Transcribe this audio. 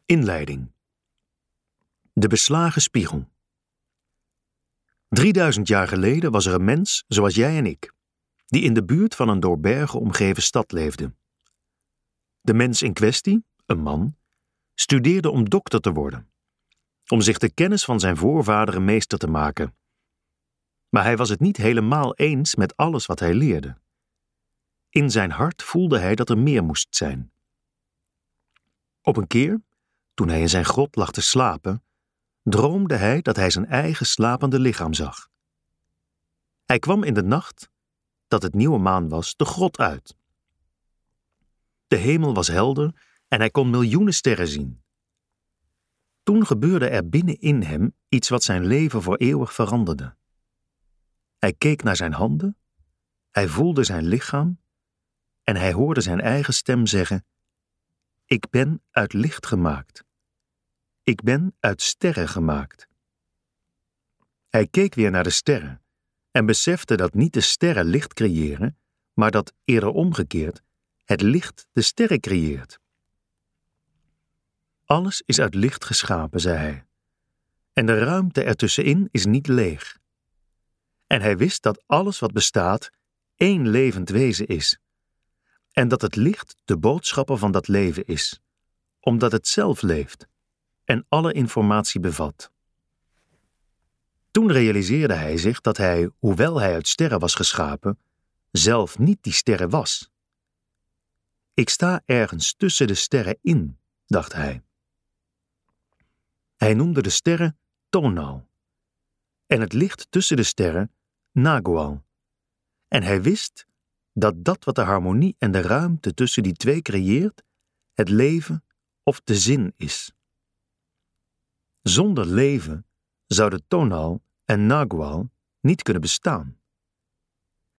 Inleiding. De beslagen spiegel. 3000 jaar geleden was er een mens zoals jij en ik, die in de buurt van een door bergen omgeven stad leefde. De mens in kwestie, een man, studeerde om dokter te worden, om zich de kennis van zijn voorvaderen meester te maken. Maar hij was het niet helemaal eens met alles wat hij leerde. In zijn hart voelde hij dat er meer moest zijn. Op een keer, toen hij in zijn grot lag te slapen, droomde hij dat hij zijn eigen slapende lichaam zag. Hij kwam in de nacht, dat het nieuwe maan was, de grot uit. De hemel was helder en hij kon miljoenen sterren zien. Toen gebeurde er binnenin hem iets wat zijn leven voor eeuwig veranderde. Hij keek naar zijn handen, hij voelde zijn lichaam en hij hoorde zijn eigen stem zeggen: Ik ben uit licht gemaakt. Ik ben uit sterren gemaakt. Hij keek weer naar de sterren en besefte dat niet de sterren licht creëren, maar dat, eerder omgekeerd, het licht de sterren creëert. Alles is uit licht geschapen, zei hij, en de ruimte ertussenin is niet leeg. En hij wist dat alles wat bestaat één levend wezen is, en dat het licht de boodschapper van dat leven is, omdat het zelf leeft en alle informatie bevat. Toen realiseerde hij zich dat hij, hoewel hij uit sterren was geschapen, zelf niet die sterren was. Ik sta ergens tussen de sterren in, dacht hij. Hij noemde de sterren Tonal en het licht tussen de sterren Nagual. En hij wist dat dat wat de harmonie en de ruimte tussen die twee creëert, het leven of de zin is. Zonder leven zouden Tonal en Nagual niet kunnen bestaan.